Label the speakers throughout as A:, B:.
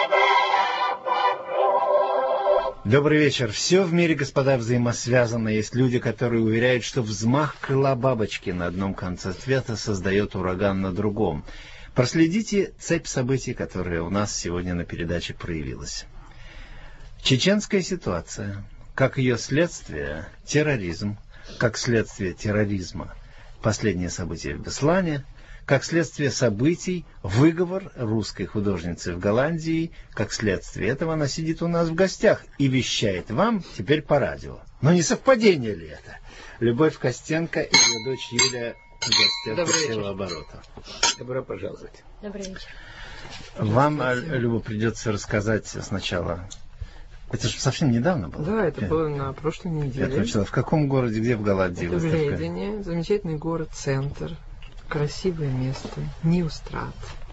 A: Добрый вечер. Все в мире, господа, взаимосвязано. Есть люди, которые уверяют, что взмах крыла бабочки на одном конце света создает ураган на другом. Проследите цепь событий, которая у нас сегодня на передаче проявилась. Чеченская ситуация, как ее следствие, терроризм, как следствие терроризма, последние события в Беслане, как следствие событий, выговор русской художницы в Голландии, как следствие этого она сидит у нас в гостях и вещает вам теперь по радио. Но не совпадение ли это? Любовь Костенко и ее дочь Юля в гостях Силооборота.
B: Добро пожаловать.
C: Добрый вечер.
A: Вам, Люба, придется рассказать сначала. Это же совсем недавно было.
B: Да, это было на прошлой неделе.
A: В каком городе, где в Голландии
B: это
A: выставка?
B: В Лейдене, замечательный город, центр. Красивое место, Ньюстрат,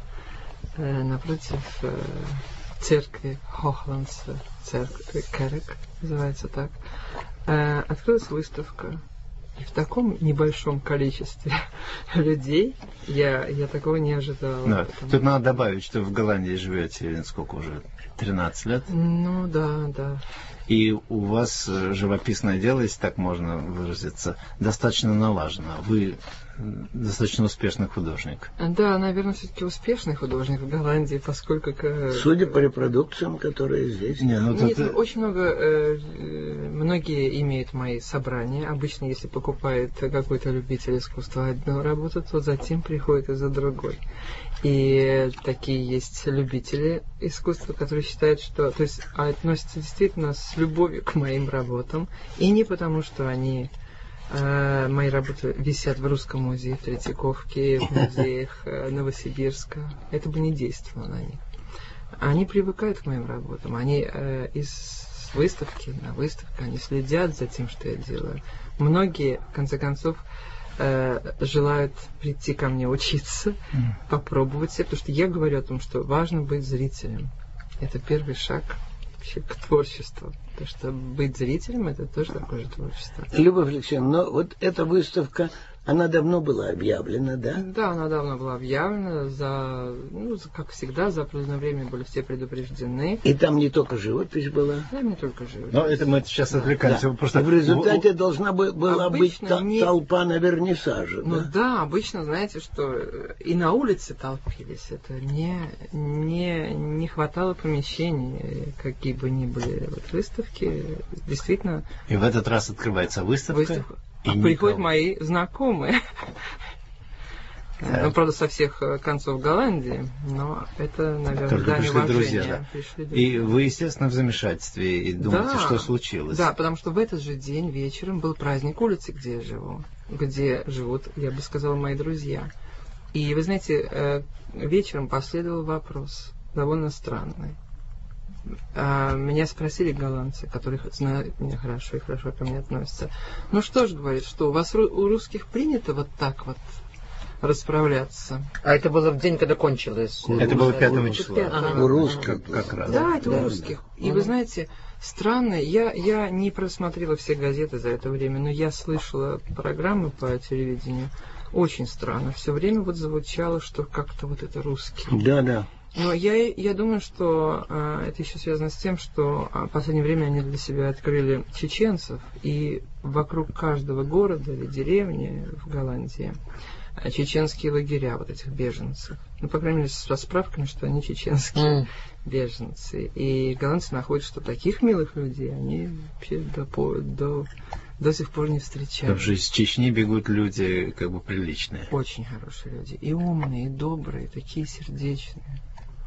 B: напротив церкви Хохландса, церковь Керек, называется так, открылась выставка. И в таком небольшом количестве людей я такого не ожидала.
A: Да. Тут надо добавить, что в Голландии живете сколько уже? 13 лет?
B: Ну да.
A: И у вас живописное дело, если так можно выразиться, достаточно налажено. Вы достаточно успешный художник.
B: Да, наверное, все-таки успешный художник в Голландии, поскольку...
D: Судя по репродукциям, которые здесь...
B: Нет, очень много... Многие имеют мои собрания. Обычно, если покупает какой-то любитель искусства одну работу, то затем приходит и за другой. И такие есть любители искусства, которые считают, что... То есть относятся действительно с любовью к моим работам. И не потому, что они... Мои работы висят в Русском музее, в Третьяковке, в музеях Новосибирска. Это бы не действовало на них. Они привыкают к моим работам. Они из выставки на выставку, они следят за тем, что я делаю. Многие, в конце концов, желают прийти ко мне учиться, попробовать себя, потому что я говорю о том, что важно быть зрителем. Это первый шаг вообще к творчеству. Потому что быть зрителем — это тоже такое же творчество.
D: Любовь Алексеевна, но вот эта выставка, она давно была объявлена, да?
B: Да, она давно была объявлена. Как всегда, за определенное время были все предупреждены.
D: И там не только живопись была?
B: Да, не только живопись.
A: Но это мы сейчас отвлекаемся.
D: Да.
A: Просто...
D: В результате должна была быть
B: не...
D: толпа на вернисаже.
B: Ну да, обычно, знаете, что и на улице толпились. Это не хватало помещений, какие бы ни были выставки. Действительно.
A: И в этот раз открывается выставка.
B: Приходят мои знакомые. Ну, правда, со всех концов Голландии, но это, наверное,
A: только пришли друзья. И вы, естественно, в замешательстве и думаете, что случилось.
B: Да, потому что в этот же день вечером был праздник улицы, где я живу, где живут, я бы сказала, мои друзья. И, вы знаете, вечером последовал вопрос, довольно странный. Меня спросили голландцы, которые знают меня хорошо и хорошо ко мне относятся. Ну что ж, говорит, что у вас у русских принято вот так вот расправляться.
C: А это было в день, когда кончилось?
A: Это было 5 числа.
D: У русских
A: как раз.
B: Да, это у русских. И вы знаете, странно, я не просмотрела все газеты за это время, но я слышала программы по телевидению. Очень странно. Все время вот звучало, что как-то вот это русские.
D: Да.
B: Но я думаю, что это еще связано с тем, что в последнее время они для себя открыли чеченцев, и вокруг каждого города или деревни в Голландии чеченские лагеря вот этих беженцев. Ну, по крайней мере, со справками, что они чеченские беженцы. И голландцы находят, что таких милых людей они вообще до сих пор не встречали.
A: Потому что из Чечни бегут люди как бы приличные.
B: Очень хорошие люди. И умные, и добрые, такие сердечные.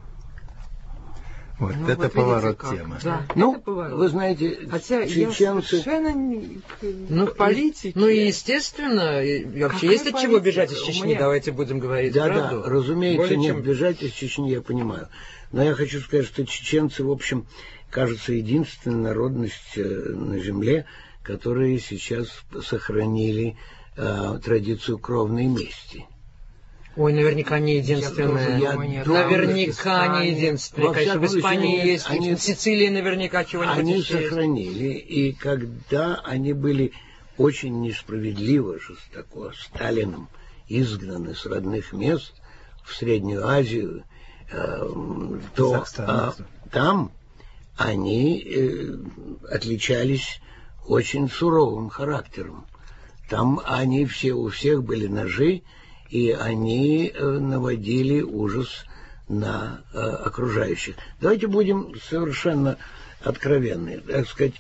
A: Вот это поворот темы.
B: Да,
D: ну,
B: это поворот.
D: Вы знаете,
B: хотя
D: чеченцы...
B: я совершенно не к политике.
C: Ну и естественно, и вообще есть от чего бежать из Чечни, давайте будем говорить правду.
D: Да, разумеется, нет, бежать из Чечни я понимаю. Но я хочу сказать, что чеченцы, в общем, кажется, единственная народность на земле, которые сейчас сохранили традицию кровной мести.
C: Ой, наверняка не единственная. Наверняка не единственная. Конечно, в Испании есть, в Сицилии наверняка чего-нибудь
D: они
C: есть.
D: сохранили, и когда они были очень несправедливо, жестоко Сталином изгнаны с родных мест в Среднюю Азию, то там они отличались очень суровым характером. Там у всех были ножи, и они наводили ужас на окружающих. Давайте будем совершенно откровенны. Так сказать,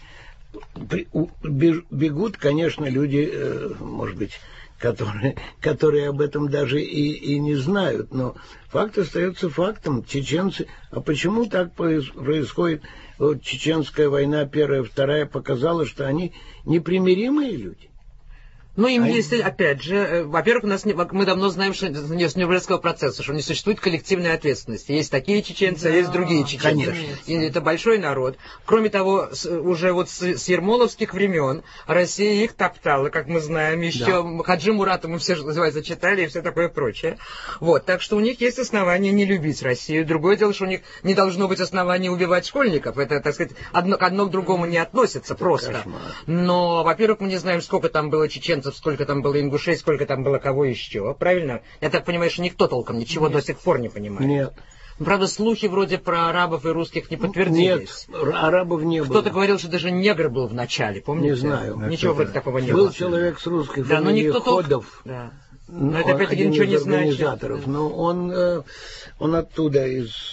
D: бегут, конечно, люди, может быть, которые об этом даже и не знают, но факт остается фактом. Чеченцы... А почему так происходит? Вот Чеченская война, первая, вторая, показала, что они непримиримые люди.
C: Ну, им есть, опять же, во-первых, мы давно знаем, что с Нюрнбергского процесса, что не существует коллективной ответственности. Есть такие чеченцы, а есть другие чеченцы.
D: Конечно.
C: И это большой народ. Кроме того, уже вот с ермоловских времен Россия их топтала, как мы знаем, еще Хаджи Мурата мы все, что называется, читали и все такое прочее. Вот, так что у них есть основания не любить Россию. Другое дело, что у них не должно быть оснований убивать школьников. Это, так сказать, одно к другому не относится просто.
D: Кошмар.
C: Но, во-первых, мы не знаем, сколько там было чеченцев, сколько там было ингушей, сколько там было кого еще, правильно? Я так понимаю, что никто толком ничего до сих пор не понимает.
D: Нет.
C: Правда, слухи вроде про арабов и русских не подтвердились.
D: Нет, арабов не было.
C: Кто-то говорил, что даже негр был в начале, помните?
D: Не знаю.
C: Ничего вроде такого не было.
D: Был человек с русской
C: да,
D: фамилией Ходов.
C: Да. Но это опять-таки ничего не значит.
D: Организаторов. Но он оттуда из...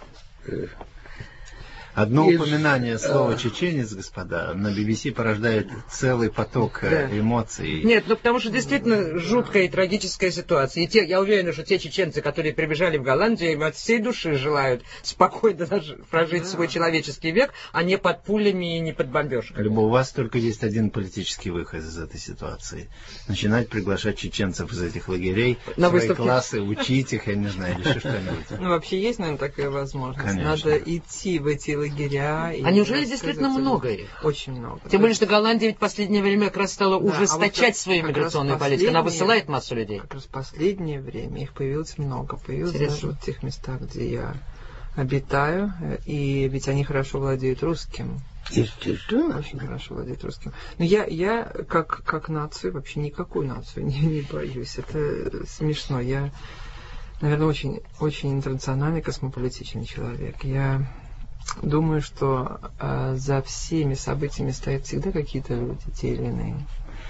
A: Одно упоминание слова «чеченец», господа, на BBC порождает целый поток эмоций.
C: Нет, ну потому что действительно жуткая и трагическая ситуация. И я уверен, что те чеченцы, которые прибежали в Голландию, им от всей души желают спокойно прожить свой человеческий век, а не под пулями и не под бомбежками.
A: Люба, у вас только есть один политический выход из этой ситуации. Начинать приглашать чеченцев из этих лагерей в свои классы, учить их, я не знаю, или еще что-нибудь.
B: Ну, вообще есть, наверное, такая возможность.
A: Конечно.
B: Надо идти в эти лагеря.
C: А неужели действительно много их?
B: Очень много.
C: Тем более, что Голландия ведь в последнее время как раз стала ужесточать свою миграционную политику. Она высылает массу людей.
B: Как раз в последнее время их появилось много. Появилось даже в тех местах, где я обитаю. И ведь они хорошо владеют русским.
D: Естественно.
B: Очень хорошо владеют русским. Но я как нацию, вообще никакую нацию не боюсь. Это смешно. Я, наверное, очень, очень интернациональный, космополитичный человек. Я думаю, что за всеми событиями стоят всегда какие-то люди, те или иные.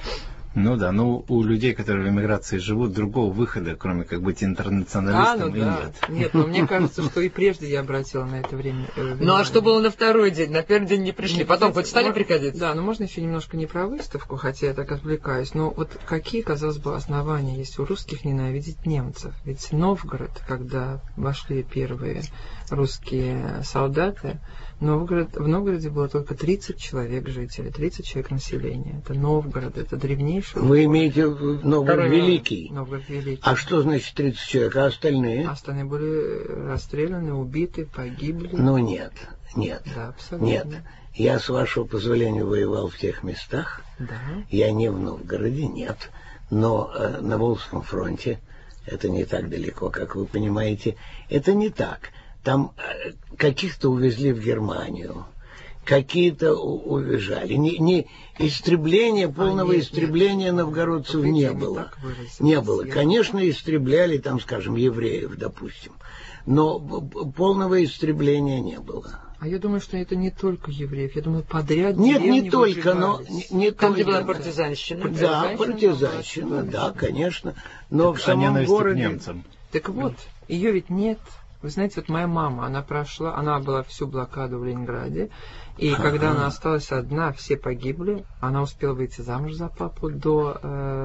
A: Ну да, но у людей, которые в эмиграции живут, другого выхода, кроме как быть интернационалистом, и нет.
B: Нет, но мне кажется, что и прежде я обратила на это время.
C: Ну а что было на второй день? На первый день не пришли, потом хоть стали приходить?
B: Да, но можно еще немножко не про выставку, хотя я так отвлекаюсь. Но вот какие, казалось бы, основания есть у русских ненавидеть немцев? Ведь Новгород, когда вошли первые русские солдаты, в Новгороде было только 30 человек жителей, 30 человек населения. Это Новгород, это древнейший.
D: Вы имеете Новгород Великий?
B: Новгород Великий.
D: А что значит 30 человек, а остальные?
B: Остальные были расстреляны, убиты, погибли.
D: Ну нет.
B: Да, абсолютно.
D: Нет. Я, с вашего позволения, воевал в тех местах.
B: Да.
D: Я не в Новгороде, нет. Но на Волжском фронте, это не так далеко, как вы понимаете, это не так. Там каких-то увезли в Германию, какие-то уезжали. Не истребления, полного истребления новгородцев не было. Не было. Конечно, истребляли там, скажем, евреев, допустим. Но полного истребления не было.
B: А я думаю, что это не только евреев. Я думаю, подряд
D: нет, не только, но... Не
C: там,
D: только,
C: где была партизанщина.
D: Да, партизанщина, да, конечно. Но
A: так,
D: в самом городе...
A: немцам.
B: Так вот, ее ведь нет. Вы знаете, вот моя мама, она была всю блокаду в Ленинграде, и когда она осталась одна, все погибли, она успела выйти замуж за папу до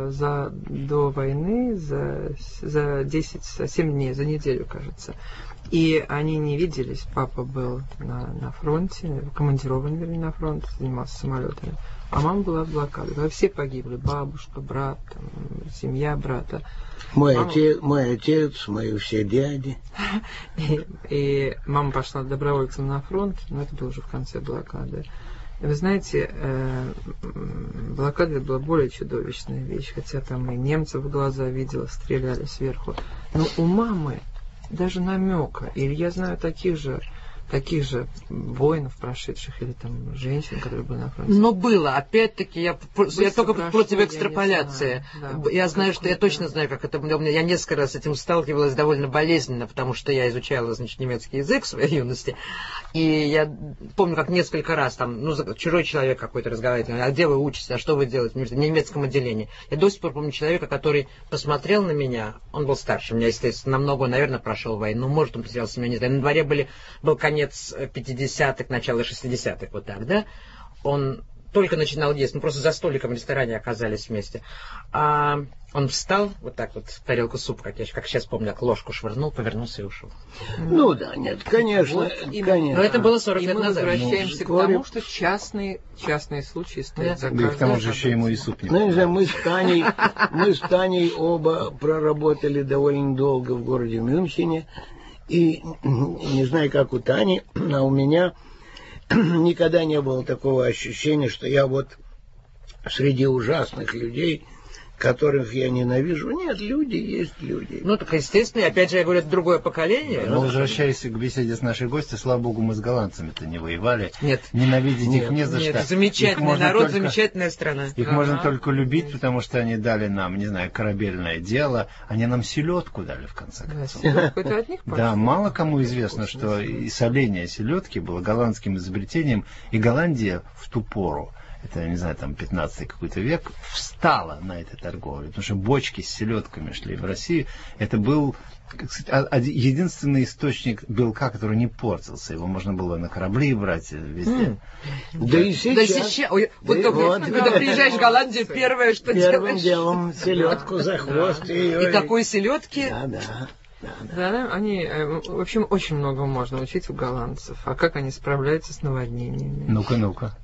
B: войны, за 7 дней, за неделю, кажется. И они не виделись, папа был на фронте, командирован, вернее, на фронт, занимался самолетами, а мама была в блокаде, когда все погибли, бабушка, брат, там, семья брата.
D: Мой отец, мои все дяди.
B: И мама пошла добровольцем на фронт, но это было уже в конце блокады. И вы знаете, блокада была более чудовищная вещь, хотя там и немцев в глаза видела, стреляли сверху. Но у мамы даже намека, или я знаю таких же воинов прошедших, или там женщин, которые были на фронте.
C: Но было, опять-таки, я только против экстраполяции. Я знаю, что я точно знаю, как это было. Я несколько раз с этим сталкивалась довольно болезненно, потому что я изучала, значит, немецкий язык в своей юности. И я помню, как несколько раз там, чужой человек какой-то разговаривает, а где вы учитесь, а что вы делаете в немецком отделении. Я до сих пор помню человека, который посмотрел на меня, он был старше меня, естественно, намного, наверное, прошел войну, может, он потерял семью, не знаю. На дворе был конец 50-х, начало 60-х, вот так, да. Он только начинал есть, мы просто за столиком в ресторане оказались вместе. А он встал, вот так вот, тарелку супа, как сейчас помню, ложку швырнул, повернулся и ушел.
D: Ну да, нет, конечно, конечно.
C: Но это было 40 лет
B: мы
C: назад.
B: возвращаемся к тому, что частные случаи стоят за
A: Да и к тому же еще ему и суп не
D: Ну, не знаю, мы с Таней оба проработали довольно долго в городе Мюнхене. И не знаю, как у Тани, а у меня никогда не было такого ощущения, что я вот среди ужасных людей, которых я ненавижу. Нет, люди есть люди.
C: Ну, так естественно, опять же, я говорю, это другое поколение.
A: Но возвращаясь к беседе с нашей гостью, слава богу, мы с голландцами-то не воевали.
C: Нет.
A: Ненавидеть их не за что.
C: Нет, замечательный народ, замечательная страна.
A: Их можно только любить, потому что они дали нам, не знаю, корабельное дело. Они нам селедку дали, в конце концов.
B: Это от них пошло.
A: Да, мало кому известно, что и соление селедки было голландским изобретением, и Голландия в ту пору, это, я не знаю, там 15-й какой-то век, встала на этой торговле, потому что бочки с селедками шли в Россию. Это был, как сказать, единственный источник белка, который не портился. Его можно было на корабли брать везде.
D: Да и сейчас.
C: Когда приезжаешь в Голландию, первое, что
D: Первым
C: делаешь...
D: делом селедку за хвост.
C: И такой селедки...
B: Да, они, в общем, очень много можно учить у голландцев. А как они справляются с наводнениями?
A: Ну-ка.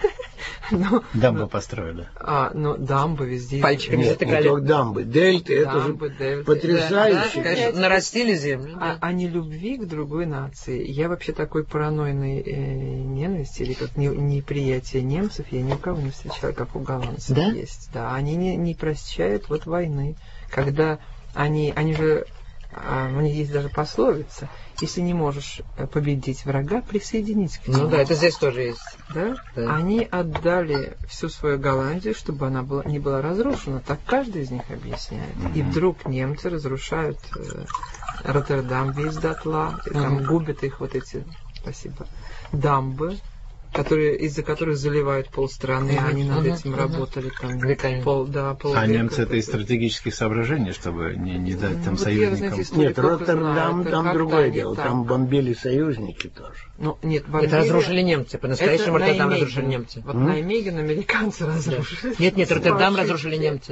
A: Дамбы построили.
B: Дамбы везде.
C: Пальчиками затыкали.
D: Не только дамбы. Дельты, это же потрясающе.
C: Да, конечно, нарастили землю.
B: А не любви к другой нации. Я вообще такой паранойной ненависти или как неприятия немцев я ни у кого не встречала, как у голландцев есть. Да, они не прощают вот войны. Когда они же... У них есть даже пословица: если не можешь победить врага, присоединись к нему.
C: Ну да, это здесь тоже есть.
B: Да? Они отдали всю свою Голландию, чтобы она не была разрушена. Так каждый из них объясняет. И вдруг немцы разрушают Роттердам весь дотла, там губят их вот эти, дамбы, из-за которых заливают полстраны, они над этим работали там полвека.
A: А немцы это из стратегических соображений, чтобы не дать там союзникам.
D: Нет, Роттердам там другое дело, там бомбили союзники тоже.
C: Это разрушили немцы, по-настоящему Роттердам разрушили немцы.
B: Вот Наймеген американцы разрушили.
C: Нет, Роттердам разрушили немцы.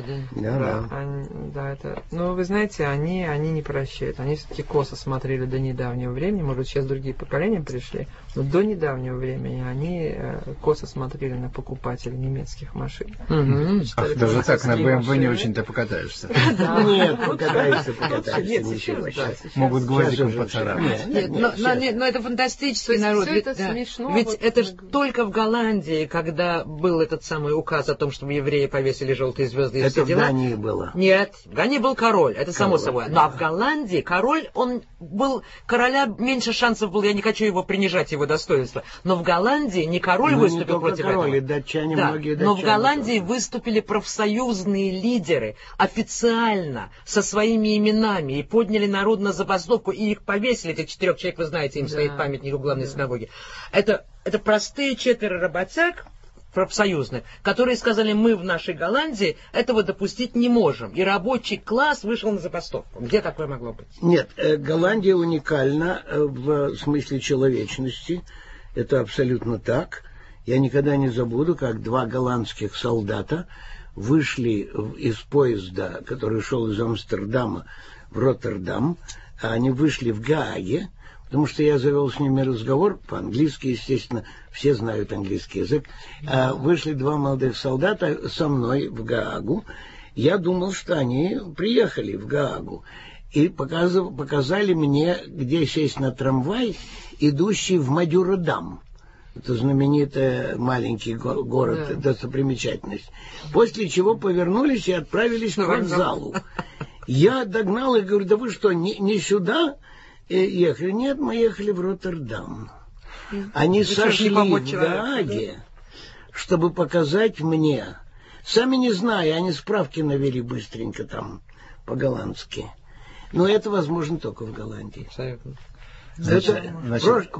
B: Да, это... Ну, вы знаете, они не прощают. Они все-таки косо смотрели до недавнего времени. Может, сейчас другие поколения пришли, но до недавнего времени они косо смотрели на покупателей немецких машин.
A: Даже так, на BMW не очень-то покатаешься.
D: Нет, покатаешься, ничего.
A: Могут гвоздиком поцарапать.
C: Но это фантастический народ.
B: Это смешно.
C: Ведь это же только в Голландии, когда был этот самый указ о том, чтобы евреи повесили желтые звезды и все дела.
D: Это в Дании было.
C: Нет, в Дании был король, это само собой. Но в Голландии король, короля меньше шансов было, я не хочу его принижать, его достоинство. Но в Голландии не король выступил против этого.
D: И датчане, многие датчане.
C: Но в Голландии выступили профсоюзные лидеры официально, со своими именами, и подняли народ на забастовку, и их повесили, этих 4 человек, вы знаете, им стоит памятник у главной синагоги. Это простые 4 работяг профсоюзных, которые сказали: мы в нашей Голландии этого допустить не можем. И рабочий класс вышел на забастовку. Где такое могло быть?
D: Нет, Голландия уникальна в смысле человечности. Это абсолютно так. Я никогда не забуду, как 2 голландских солдата вышли из поезда, который шел из Амстердама в Роттердам. А они вышли в Гааге, потому что я завел с ними разговор по-английски, естественно, все знают английский язык. Вышли 2 молодых солдата со мной в Гаагу. Я думал, что они приехали в Гаагу. И показали мне, где сесть на трамвай, идущий в Мадюродам. Это знаменитый маленький город, достопримечательность. После чего повернулись и отправились к вокзалу. Я догнал и говорю: да вы что, не сюда ехали? Нет, мы ехали в Роттердам. Они сошли в Гааге, чтобы показать мне. Сами не зная, они справки навели быстренько там по-голландски. Но это возможно только в Голландии. В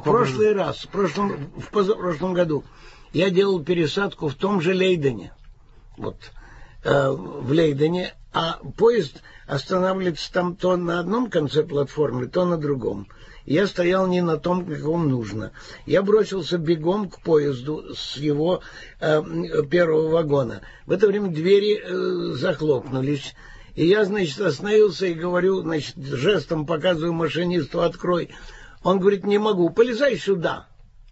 D: позапрошлом году я делал пересадку в том же Лейдене. Вот. В Лейдене, а поезд останавливается там то на одном конце платформы, то на другом. Я стоял не на том, каком нужно. Я бросился бегом к поезду с его первого вагона. В это время двери захлопнулись. И я, значит, остановился и говорю, значит, жестом показываю машинисту, открой. Он говорит, не могу, полезай сюда.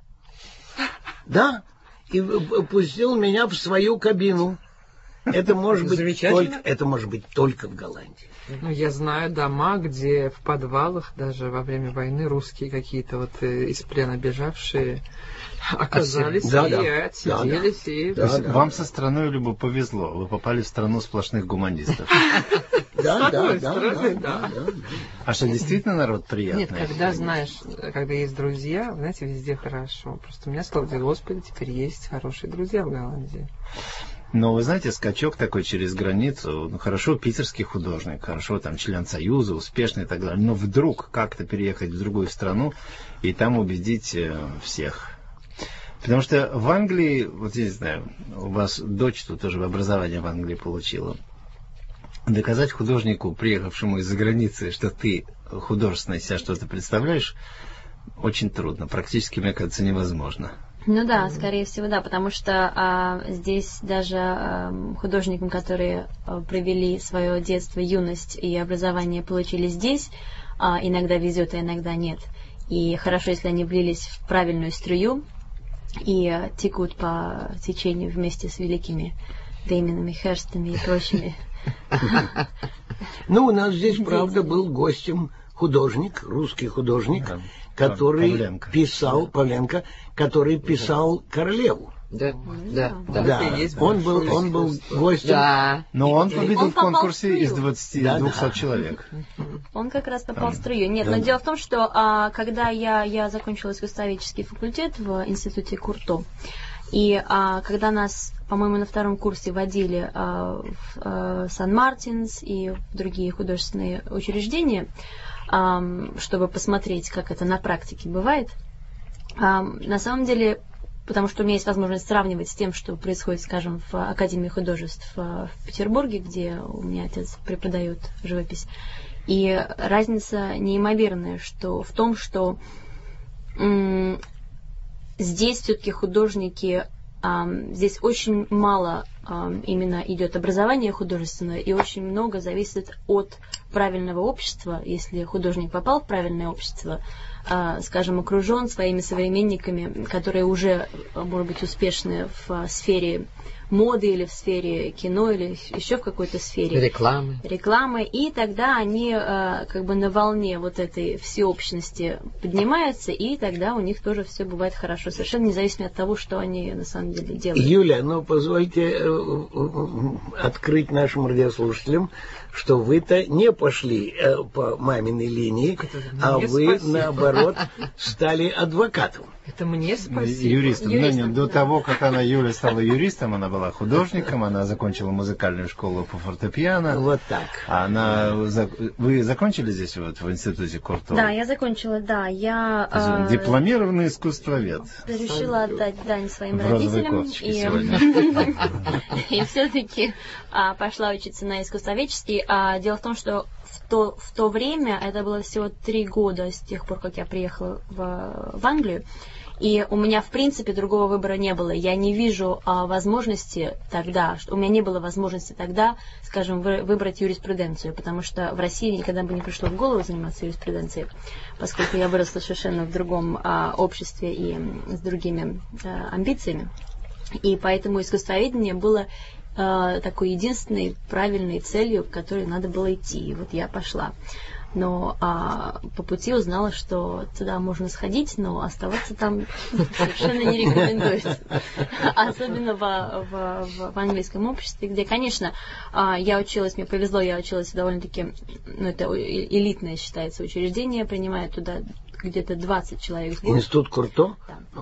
D: Да, и пустил меня в свою кабину. Это может быть только в Голландии.
B: Ну, я знаю дома, где в подвалах даже во время войны русские какие-то вот из плена бежавшие оказались отсиделись.
A: Вам со страной либо повезло, вы попали в страну сплошных гуманистов.
D: Да.
A: А что, действительно народ приятный?
B: Нет, когда знаешь, когда есть друзья, знаете, везде хорошо. Просто у меня, слава тебе, Господи, теперь есть хорошие друзья в Голландии.
A: Но вы знаете, скачок такой через границу, ну хорошо, питерский художник, хорошо, там член Союза, успешный и так далее, но вдруг как-то переехать в другую страну и там убедить всех. Потому что в Англии, вот я не знаю, у вас дочь тут тоже образование в Англии получила. Доказать художнику, приехавшему из-за границы, что ты художественно из себя что-то представляешь, очень трудно, практически, мне кажется, невозможно.
E: Ну да, скорее всего, да, потому что здесь даже художникам, которые провели свое детство, юность и образование получили здесь, иногда везет, а иногда нет. И хорошо, если они влились в правильную струю и текут по течению вместе с великими Деймонами, Херстами и прочими.
D: Ну, у нас здесь, правда, был гостем художник, русский художник, который писал, Павленко, который писал «Королеву».
C: Да.
D: Он был гостем.
C: Да.
A: Но он победил в конкурсе из 200 человек.
E: Он как раз попал в струю. Нет, но дело в том, что когда я закончила искусствоведческий факультет в институте Курто, и когда нас, по-моему, на втором курсе водили в Сан-Мартинс и в другие художественные учреждения, чтобы посмотреть, как это на практике бывает, на самом деле, потому что у меня есть возможность сравнивать с тем, что происходит, скажем, в Академии художеств в Петербурге, где у меня отец преподает живопись, и разница неимоверная, что в том, что здесь все-таки художники, здесь очень мало именно идет образование художественное, и очень много зависит от правильного общества. Если художник попал в правильное общество, скажем, окружен своими современниками, которые уже, может быть, успешны в сфере моды или в сфере кино или еще в какой-то сфере рекламы, и тогда они как бы на волне вот этой всеобщности поднимаются, и тогда у них тоже все бывает хорошо, совершенно независимо от того, что они на самом деле делают.
D: Юля, ну позвольте открыть нашим радиослушателям, что вы-то не пошли по маминой линии, а вы, наоборот, стали адвокатом.
B: Это мне спасибо.
A: Юристом. До того, как Юля стала юристом, она была художником, она закончила музыкальную школу по фортепиано.
D: Вот так.
A: Вы закончили здесь вот в институте Курто?
E: Да, я закончила, да. Я
A: дипломированный искусствовед.
E: Решила отдать дань своим родителям. И все-таки пошла учиться на искусствоведческий. Дело в том, что в то время, это было всего 3 года с тех пор, как я приехала в Англию, и у меня, в принципе, другого выбора не было. Я не вижу возможности тогда, у меня не было возможности тогда, скажем, выбрать юриспруденцию, потому что в России никогда бы не пришло в голову заниматься юриспруденцией, поскольку я выросла совершенно в другом обществе и с другими амбициями. И поэтому искусствоведение было такой единственной правильной целью, к которой надо было идти. И вот я пошла. Но по пути узнала, что туда можно сходить, но оставаться там совершенно не рекомендуется. Особенно в английском обществе, где, конечно, я училась, мне повезло, я училась довольно-таки, это элитное считается учреждение, принимает туда где-то 20 человек в год.
D: Институт Курто?
E: Да.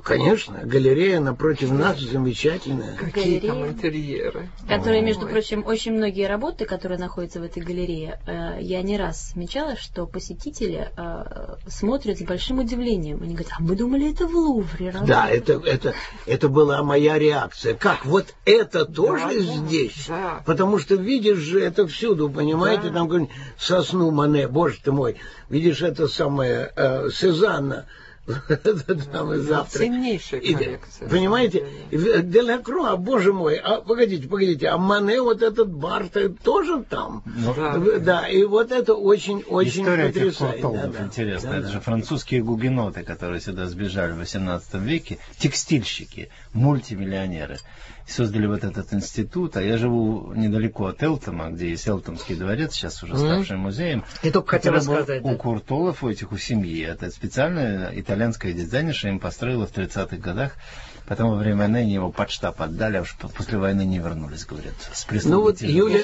D: Конечно, галерея напротив нас замечательная.
B: Какие там
E: Галерея.
B: интерьеры.
E: Которые, между прочим, очень многие работы, которые находятся в этой галерее, я не раз замечала, что посетители смотрят с большим удивлением. Они говорят, а мы думали, это в Лувре.
D: Да, это была моя реакция. Как, вот это тоже здесь?
B: Да.
D: Потому что видишь же это всюду, понимаете?
B: Да.
D: Там какую-нибудь сосну Мане, боже ты мой. Видишь это самое Сезанна. Там и завтра.
B: Ценнейшая коллекция.
D: Понимаете? Делакруа, боже мой, погодите, а Мане, вот этот Барт тоже там. Да, и вот это очень-очень
A: История этих
D: потрясает.
A: куртолгов интересная. Это же французские гугеноты, которые сюда сбежали в 18 веке, текстильщики, мультимиллионеры. Создали вот этот институт, а я живу недалеко от Элтома, где есть Элтомский дворец, сейчас уже ставший музеем.
C: Я только хотел рассказать.
A: У Куртолов, у семьи. Это специальная итальянская дизайнерша им построила в 30-х годах. Потом во время войны его под штаб отдали, а уж после войны не вернулись, говорят.
D: Ну вот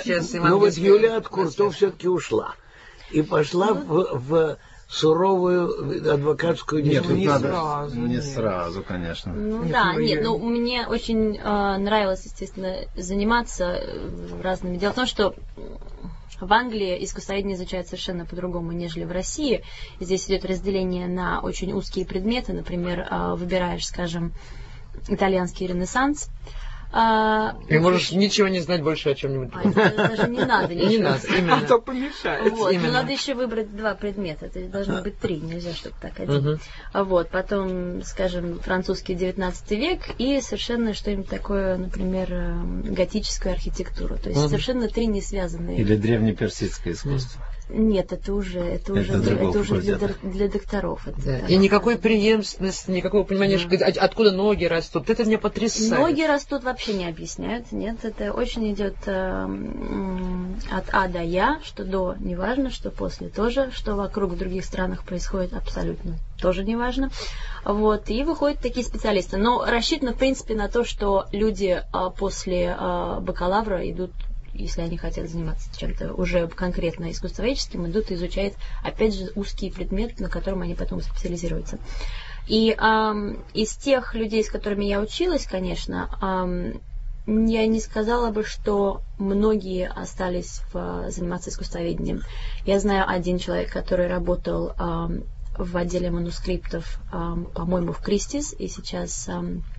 D: Юля от Куртов все-таки ушла. И пошла в суровую адвокатскую
A: деятельность. Не сразу, конечно.
E: Мне очень нравилось, естественно, заниматься разными. Дело в том, что в Англии искусствоведение изучают совершенно по-другому, нежели в России. Здесь идет разделение на очень узкие предметы. Например, выбираешь, скажем, итальянский ренессанс.
C: Ты можешь ничего не знать больше о чем-нибудь.
E: Даже не надо ничего.
C: Не надо, именно.
B: А то помешает.
E: Вот. Но надо еще выбрать 2 предмета. Это должно быть 3, нельзя, чтобы так один. Вот. Потом, скажем, французский 19 век и совершенно что-нибудь такое, например, готическую архитектуру. То есть совершенно 3 не связанные.
A: Или древнеперсидское искусство.
E: Нет, это уже для докторов.
C: И никакой преемственности, никакого понимания, откуда ноги растут. Это меня потрясает.
E: Ноги растут вообще не объясняют. Нет, это очень идет от А до Я, что до не важно, что после тоже, что вокруг в других странах происходит абсолютно тоже не важно. Вот, и выходят такие специалисты. Но рассчитано, в принципе, на то, что люди после бакалавра идут, если они хотят заниматься чем-то уже конкретно искусствоведческим, идут и изучают, опять же, узкий предмет, на котором они потом специализируются. И из тех людей, с которыми я училась, конечно, я не сказала бы, что многие остались заниматься искусствоведением. Я знаю один человек, который работал в отделе манускриптов, по-моему, в Кристис, и сейчас...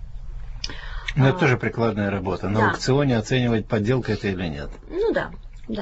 A: Но это тоже прикладная работа. На аукционе оценивать, подделка это или нет.
E: Ну да.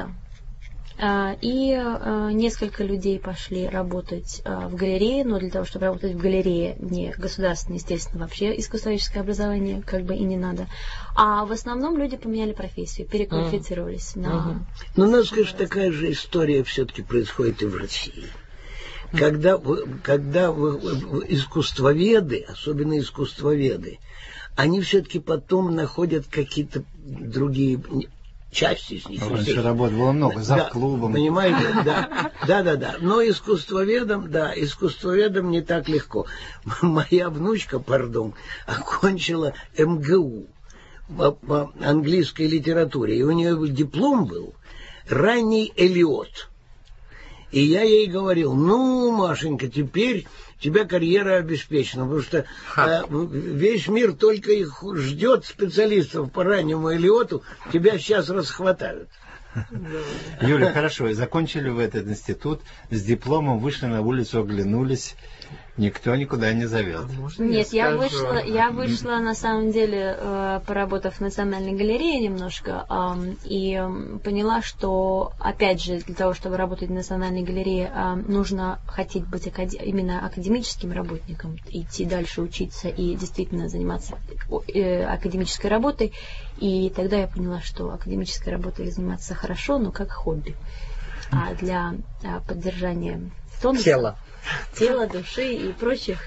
E: И несколько людей пошли работать в галерее, но для того, чтобы работать в галерее, не государственное, естественно, вообще искусствоведческое образование как бы и не надо. А в основном люди поменяли профессию, переквалифицировались.
D: Но у нас, конечно, такая же история все-таки происходит и в России. Когда искусствоведы, особенно искусствоведы, они все-таки потом находят какие-то другие части из них.
A: Раньше работ было много, завклубом.
D: Понимаете, да. Но искусствоведам не так легко. Моя внучка, окончила МГУ по английской литературе, и у нее диплом был «Ранний Элиот». И я ей говорил, Машенька, теперь у тебя карьера обеспечена, потому что весь мир только их ждет специалистов по раннему Элиоту, тебя сейчас расхватают.
A: Юля, хорошо, закончили вы этот институт, с дипломом вышли на улицу, оглянулись, никто никуда не зовет.
E: Нет, я вышла на самом деле, поработав в Национальной галерее немножко, и поняла, что, опять же, для того, чтобы работать в Национальной галерее, нужно хотеть быть именно академическим работником, идти дальше учиться и действительно заниматься академической работой. И тогда я поняла, что академической работой заниматься хорошо, но как хобби. А для поддержания тонуса, тела, души и прочих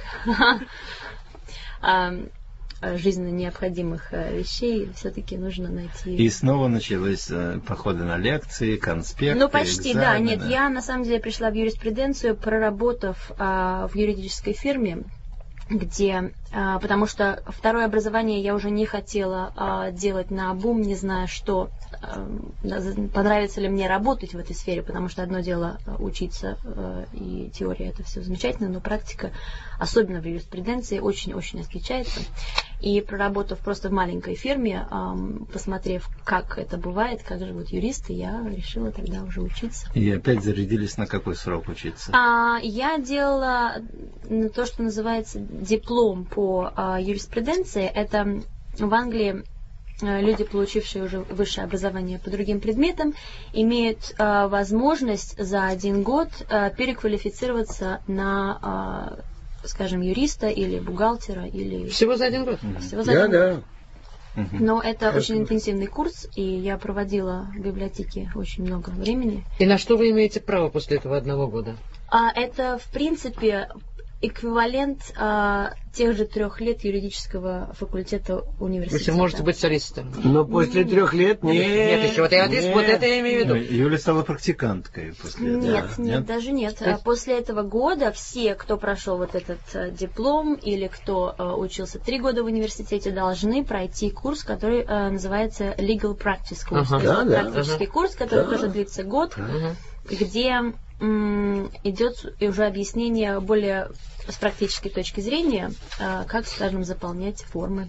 E: жизненно необходимых вещей все-таки нужно найти.
A: И снова начались походы на лекции, конспекты,
E: Ну, почти,
A: экзамены.
E: да. Нет, я на самом деле пришла в юриспруденцию, проработав в юридической фирме где, потому что второе образование я уже не хотела делать наобум, не зная, что понравится ли мне работать в этой сфере, потому что одно дело учиться, и теория это все замечательно, но практика, особенно в юриспруденции, очень-очень отличается. И проработав просто в маленькой фирме, посмотрев, как это бывает, как живут юристы, я решила тогда уже учиться.
A: И опять зарядились на какой срок учиться?
E: Я делала то, что называется диплом по юриспруденции. Это в Англии люди, получившие уже высшее образование по другим предметам, имеют возможность за 1 год переквалифицироваться на, скажем, юриста или бухгалтера. Или...
C: Всего за 1 год?
E: Всего за 1 год.
D: Да.
E: Но это очень интенсивный курс, и я проводила в библиотеке очень много времени.
C: И на что вы имеете право после этого 1 года?
E: Это, в принципе, эквивалент тех же 3 лет юридического факультета университета.
C: Вы можете быть солиситом.
D: Но после 3 лет
C: Нет, еще вот это я имею в виду.
A: Юля стала практиканткой после этого.
E: Нет, даже нет. После этого года все, кто прошел вот этот диплом или кто учился 3 года в университете, должны пройти курс, который называется Legal Practice Course. Практический курс, который тоже длится год, где идет уже объяснение более с практической точки зрения, как, скажем, заполнять формы,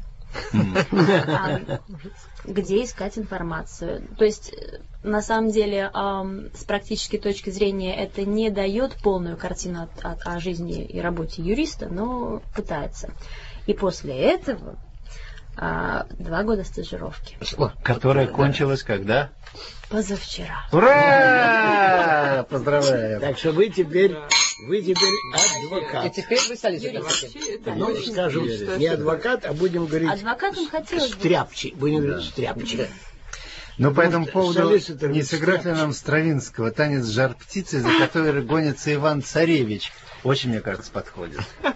E: где искать информацию. То есть, на самом деле, с практической точки зрения это не дает полную картину о жизни и работе юриста, но пытается. И после этого 2 года стажировки.
A: Которая кончилась когда?
E: Позавчера.
A: Ура! Поздравляю.
D: Так что вы теперь адвокат.
C: И теперь вы солиситор.
D: Ну, скажем, не адвокат, а будем говорить
E: Адвокатом хотелось бы.
D: стряпчий. Будем говорить стряпчий.
A: Но по этому поводу
D: солиситор
A: не сыграть ли нам Стравинского танец жар птицы, за которой гонится Иван Царевич? Очень, мне кажется, подходит.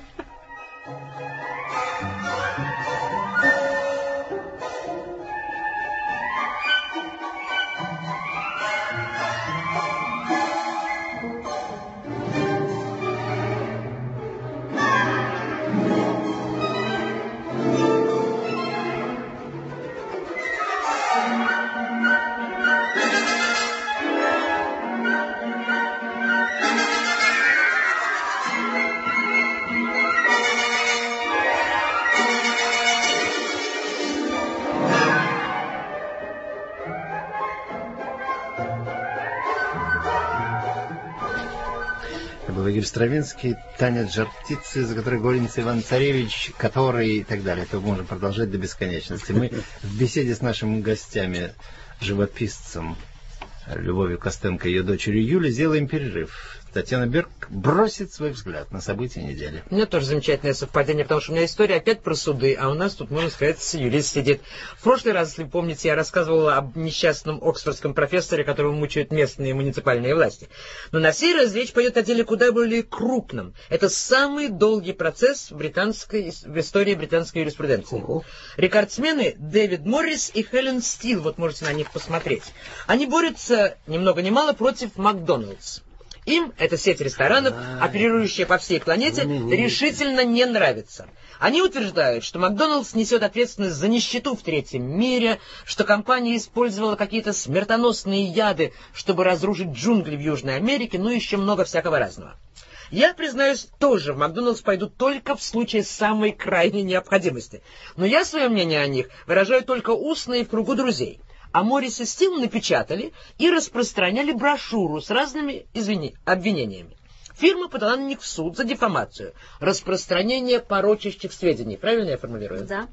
A: Стравинский, танец жар птицы, за которой гонится Иван Царевич, который и так далее. Это можем продолжать до бесконечности. Мы в беседе с нашими гостями, живописцем Любовью Костенко и ее дочерью Юлей, сделаем перерыв. Татьяна Берг бросит свой взгляд на события недели.
C: У меня тоже замечательное совпадение, потому что у меня история опять про суды, а у нас тут, можно сказать, юрист сидит. В прошлый раз, если помните, я рассказывала об несчастном оксфордском профессоре, которого мучают местные муниципальные власти. Но на сей раз речь пойдет о деле куда более крупном. Это самый долгий процесс в истории британской юриспруденции. Рекордсмены Дэвид Моррис и Хелен Стил, вот можете на них посмотреть. Они борются ни много ни мало против Макдоналдс. Им эта сеть ресторанов, оперирующая по всей планете, решительно не нравится. Они утверждают, что Макдоналдс несет ответственность за нищету в третьем мире, что компания использовала какие-то смертоносные яды, чтобы разрушить джунгли в Южной Америке, ну и еще много всякого разного. Я, признаюсь, тоже в Макдоналдс пойду только в случае самой крайней необходимости. Но я свое мнение о них выражаю только устно и в кругу друзей. А Моррис и Стил напечатали и распространяли брошюру с разными обвинениями. Фирма подала на них в суд за дифамацию, распространение порочащих сведений. Правильно я формулирую?
E: Да.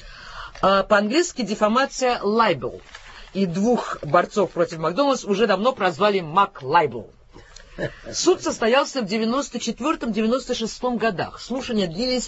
C: По-английски дифамация libel. И 2 борцов против Макдоналдс уже давно прозвали Мак-Лайбл. Суд состоялся в 94-96 годах. Слушания длились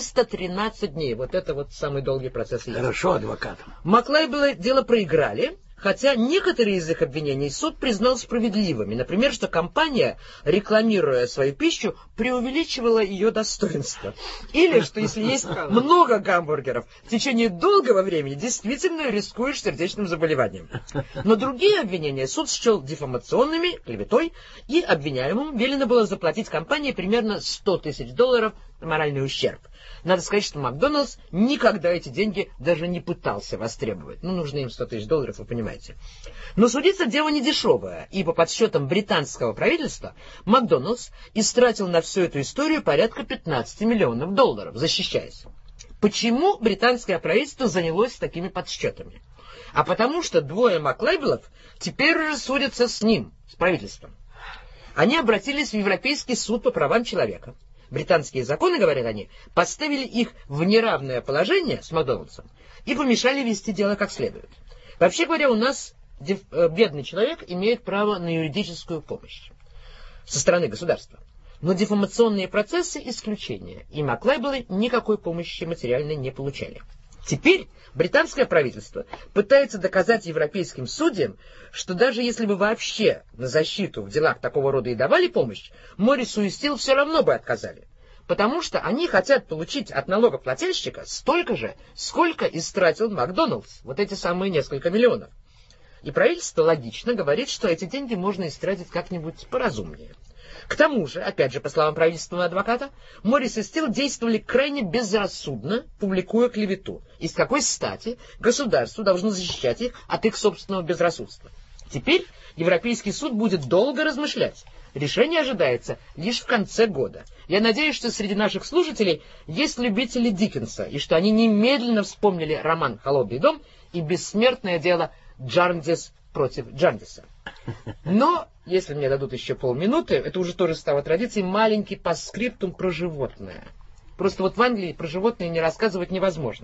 C: 313 дней. Вот это вот самый долгий процесс.
D: Хорошо адвокатам.
C: Мак-Лайбла дело проиграли, хотя некоторые из их обвинений суд признал справедливыми. Например, что компания, рекламируя свою пищу, преувеличивала ее достоинство. Или, что если есть много гамбургеров, в течение долгого времени действительно рискуешь сердечным заболеванием. Но другие обвинения суд счел дефамационными, клеветой, и обвиняемому велено было заплатить компании примерно $100 тысяч на моральный ущерб. Надо сказать, что Макдоналдс никогда эти деньги даже не пытался востребовать. Нужно им $100 тысяч, вы понимаете. Но судиться дело не дешевое, и по подсчетам британского правительства Макдоналдс истратил на всю эту историю порядка $15 миллионов, защищаясь. Почему британское правительство занялось такими подсчетами? А потому что двое Маклейблов теперь уже судятся с ним, с правительством. Они обратились в Европейский суд по правам человека. Британские законы, говорят они, поставили их в неравное положение с Макдоналдсом и помешали вести дело как следует. Вообще говоря, у нас бедный человек имеет право на юридическую помощь со стороны государства. Но дефамационные процессы – исключение, и Маклейблы никакой помощи материальной не получали. Теперь британское правительство пытается доказать европейским судьям, что даже если бы вообще на защиту в делах такого рода и давали помощь, Моррису и Стил все равно бы отказали. Потому что они хотят получить от налогоплательщика столько же, сколько истратил Макдоналдс, вот эти самые несколько миллионов. И правительство логично говорит, что эти деньги можно истратить как-нибудь поразумнее. К тому же, опять же, по словам правительственного адвоката, Моррис и Стил действовали крайне безрассудно, публикуя клевету. И с какой стати государство должно защищать их от их собственного безрассудства? Теперь Европейский суд будет долго размышлять. Решение ожидается лишь в конце года. Я надеюсь, что среди наших слушателей есть любители Диккенса, и что они немедленно вспомнили роман «Холодный дом» и бессмертное дело Джарндис против Джарндиса. Но, если мне дадут еще полминуты, это уже тоже стало традицией, маленький постскриптум про животное. Просто вот в Англии про животные не рассказывать невозможно.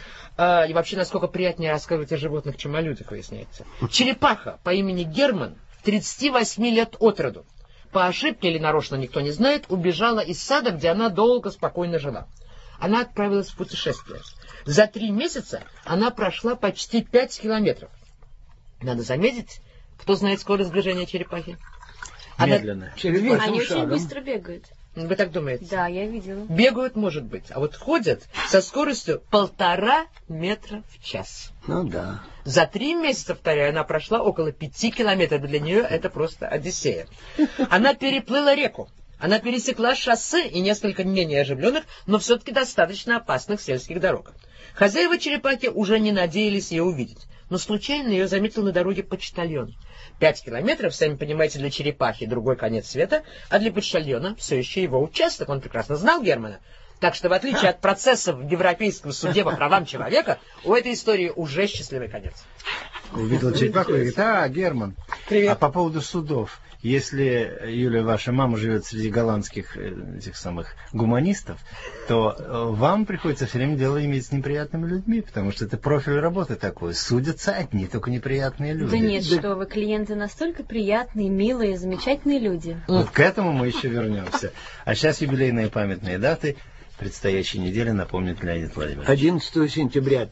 C: И вообще, насколько приятнее рассказывать о животных, чем о людях, выясняется. Черепаха по имени Герман, 38 лет от роду, по ошибке или нарочно, никто не знает, убежала из сада, где она долго спокойно жила. Она отправилась в путешествие. За 3 месяца она прошла почти 5 километров. Надо заметить, кто знает скорость движения черепахи?
A: Медленно.
E: Они очень быстро бегают.
C: Вы так думаете?
E: Да, я видела.
C: Бегают, может быть, а вот ходят со скоростью 1,5 метра в час.
D: Ну да.
C: За 3 месяца, повторяю, она прошла около 5 километров. Для нее это просто одиссея. Она переплыла реку. Она пересекла шоссе и несколько менее оживленных, но все-таки достаточно опасных сельских дорог. Хозяева черепахи уже не надеялись ее увидеть, но случайно ее заметил на дороге почтальон. 5 километров, сами понимаете, для черепахи другой конец света, а для почтальона все еще его участок. Он прекрасно знал Германа. Так что, в отличие от процессов в Европейском суде по правам человека, у этой истории уже счастливый конец.
A: Увидел черепаху и говорит: Герман.
C: Привет.
A: А по поводу судов. Если, Юля, ваша мама живет среди голландских этих самых гуманистов, то вам приходится все время дело иметь с неприятными людьми, потому что это профиль работы такой. Судятся одни только неприятные люди.
E: Да нет, что вы, клиенты настолько приятные, милые, замечательные люди.
A: Вот к этому мы еще вернемся. А сейчас юбилейные памятные даты. Предстоящей неделе напомнит Леонид Владимирович.
D: 11 сентября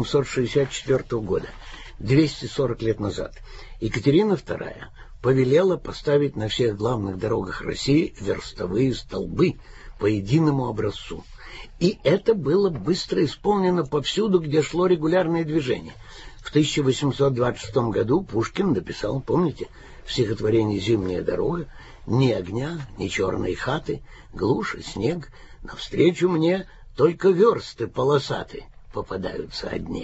D: 1764 года, 240 лет назад, Екатерина II повелела поставить на всех главных дорогах России верстовые столбы по единому образцу. И это было быстро исполнено повсюду, где шло регулярное движение. В 1826 году Пушкин написал, помните, в стихотворении «Зимняя дорога»: «Ни огня, ни черной хаты, глушь и снег, навстречу мне только версты полосаты попадаются одни».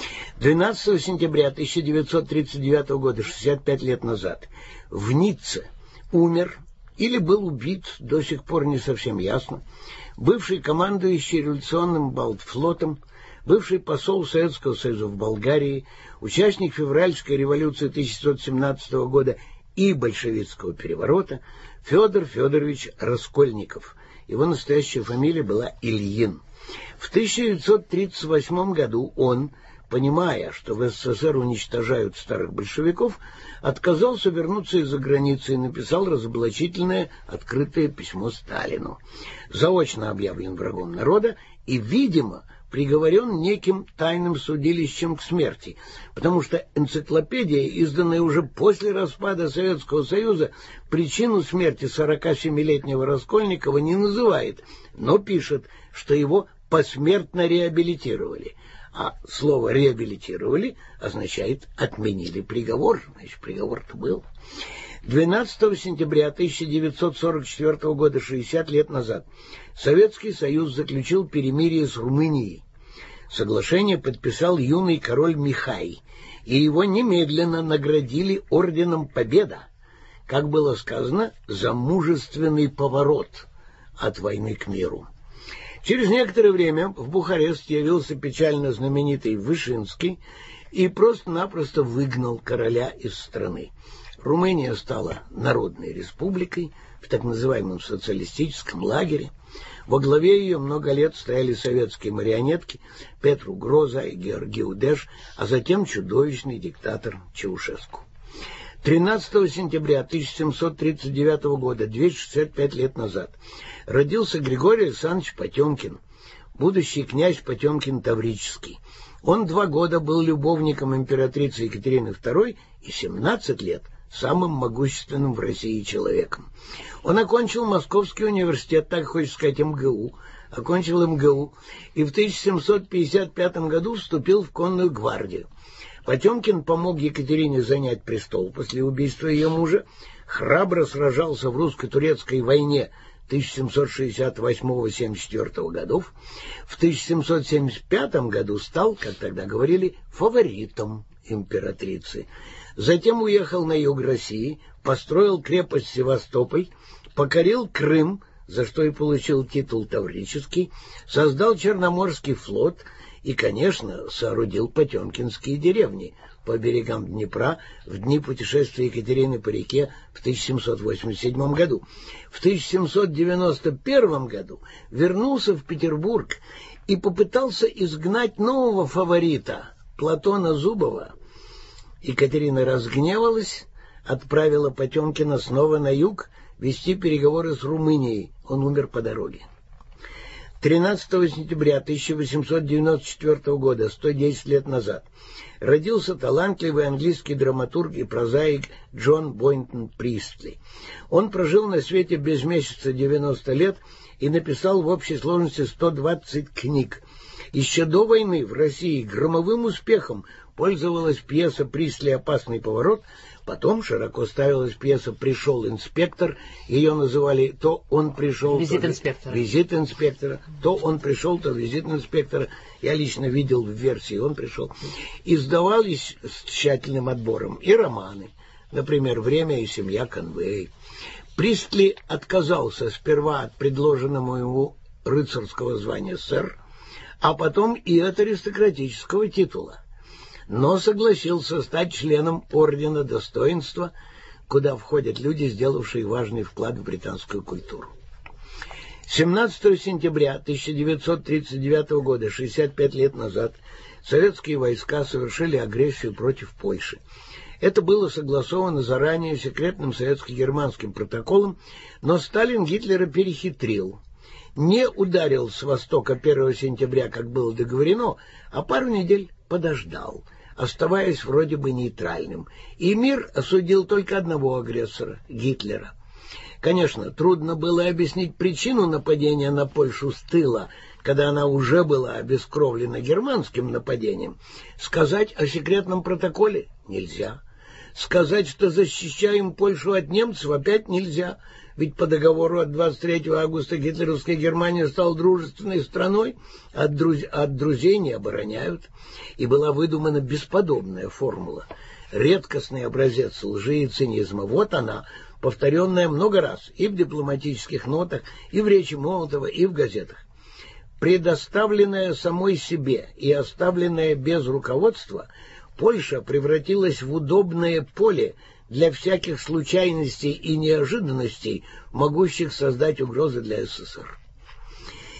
D: 12 сентября 1939 года, 65 лет назад, в Ницце умер или был убит, до сих пор не совсем ясно, бывший командующий революционным Балтфлотом, бывший посол Советского Союза в Болгарии, участник февральской революции 1917 года и большевистского переворота Федор Федорович Раскольников. Его настоящая фамилия была Ильин. В 1938 году он понимая, что в СССР уничтожают старых большевиков, отказался вернуться из-за границы и написал разоблачительное открытое письмо Сталину. Заочно объявлен врагом народа и, видимо, приговорен неким тайным судилищем к смерти, потому что энциклопедия, изданная уже после распада Советского Союза, причину смерти 47-летнего Раскольникова не называет, но пишет, что его посмертно реабилитировали. А слово «реабилитировали» означает «отменили приговор». Значит, приговор-то был. 12 сентября 1944 года, 60 лет назад, Советский Союз заключил перемирие с Румынией. Соглашение подписал юный король Михай, и его немедленно наградили орденом Победа, как было сказано, за мужественный поворот от войны к миру. Через некоторое время в Бухарест явился печально знаменитый Вышинский и просто-напросто выгнал короля из страны. Румыния стала народной республикой в так называемом социалистическом лагере. Во главе ее много лет стояли советские марионетки Петру Гроза и Георгию Деш, а затем чудовищный диктатор Чаушеску. 13 сентября 1739 года, 265 лет назад, родился Григорий Александрович Потемкин, будущий князь Потемкин Таврический. Он 2 года был любовником императрицы Екатерины II и 17 лет самым могущественным в России человеком. Он окончил Московский университет, так хочется сказать МГУ, окончил МГУ и в 1755 году вступил в конную гвардию. Потемкин помог Екатерине занять престол после убийства ее мужа, храбро сражался в русско-турецкой войне 1768-74 годов. В 1775 году стал, как тогда говорили, фаворитом императрицы. Затем уехал на юг России, построил крепость Севастополь, покорил Крым, за что и получил титул Таврический, создал Черноморский флот и, конечно, соорудил потемкинские деревни по берегам Днепра в дни путешествия Екатерины по реке в 1787 году. В 1791 году вернулся в Петербург и попытался изгнать нового фаворита, Платона Зубова. Екатерина разгневалась, отправила Потемкина снова на юг вести переговоры с Румынией. Он умер по дороге. 13 сентября 1894 года, 110 лет назад, родился талантливый английский драматург и прозаик Джон Бойнтон Пристли. Он прожил на свете без месяца 90 лет и написал в общей сложности 120 книг. Еще до войны в России громовым успехом пользовалась пьеса «Пристли. Опасный поворот», потом широко ставилась пьеса «Пришел инспектор», ее называли то он пришел,
C: «Визит инспектора».
D: «Визит инспектора», то он пришел, то «Визит инспектора». Я лично видел в версии «Он пришел». Издавались с тщательным отбором и романы, например, «Время и семья Конвей». Пристли отказался сперва от предложенного ему рыцарского звания «сэр», а потом и от аристократического титула, но согласился стать членом Ордена Достоинства, куда входят люди, сделавшие важный вклад в британскую культуру. 17 сентября 1939 года, 65 лет назад, советские войска совершили агрессию против Польши. Это было согласовано заранее секретным советско-германским протоколом, но Сталин Гитлера перехитрил. Не ударил с востока 1 сентября, как было договорено, а пару недель подождал, оставаясь вроде бы нейтральным. И мир осудил только одного агрессора — Гитлера. Конечно, трудно было объяснить причину нападения на Польшу с тыла, когда она уже была обескровлена германским нападением. Сказать о секретном протоколе нельзя. Сказать, что защищаем Польшу от немцев, опять нельзя. Ведь по договору от 23 августа гитлеровская Германия стала дружественной страной, от друзей не обороняют. И была выдумана бесподобная формула, редкостный образец лжи и цинизма. Вот она, повторенная много раз и в дипломатических нотах, и в речи Молотова, и в газетах. Предоставленная самой себе и оставленная без руководства, Польша превратилась в удобное поле для всяких случайностей и неожиданностей, могущих создать угрозы для СССР.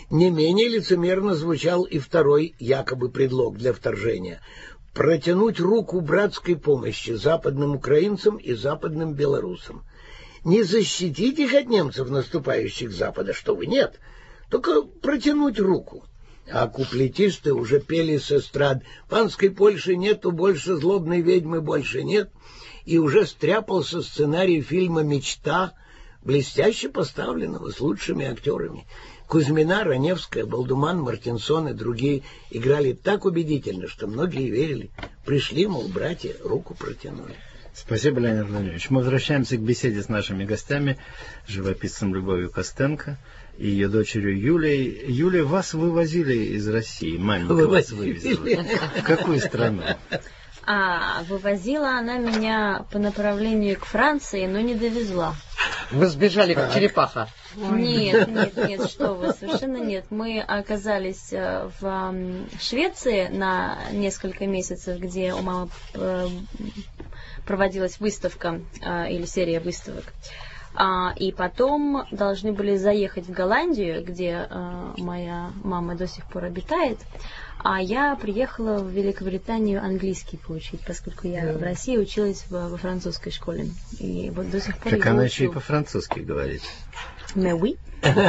D: Не менее лицемерно звучал и второй якобы предлог для вторжения – протянуть руку братской помощи западным украинцам и западным белорусам. Не защитить их от немцев, наступающих с запада, что вы, нет, только протянуть руку. А куплетисты уже пели с эстрад: «Панской Польши нету больше, злобной ведьмы больше нет». И уже стряпался сценарий фильма «Мечта», блестяще поставленного с лучшими актерами. Кузьмина, Раневская, Балдуман, Мартинсон и другие играли так убедительно, что многие верили. Пришли, мол, братья, руку протянули.
A: Спасибо, Леонид Владимирович. Мы возвращаемся к беседе с нашими гостями, живописцем Любовью Костенко и ее дочерью Юлей. Юлия, вас вывозили из России, маменька вас вывезла. В какую страну?
E: Вывозила она меня по направлению к Франции, но не довезла.
C: Вы сбежали, как черепаха.
E: Нет, что вы, совершенно нет. Мы оказались в Швеции на несколько месяцев, где у мамы проводилась выставка или серия выставок. И потом должны были заехать в Голландию, где моя мама до сих пор обитает. А я приехала в Великобританию английский получить, поскольку я в России училась во французской школе. И вот до сих пор
A: так она еще и по-французски говорит.
E: Mais oui.